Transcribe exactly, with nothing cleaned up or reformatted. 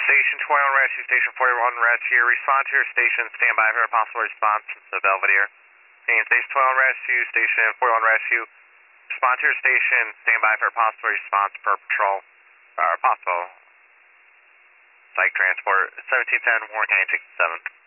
Station twenty-one Rescue, Station forty-one Rescue, respond to your station, stand by for a possible response to Belvedere. And Station twenty-one Rescue, Station forty-one Rescue, respond to your station, stand by for a possible response per patrol, or possible psych transport, seventeen ten, Warren County sixty-seven.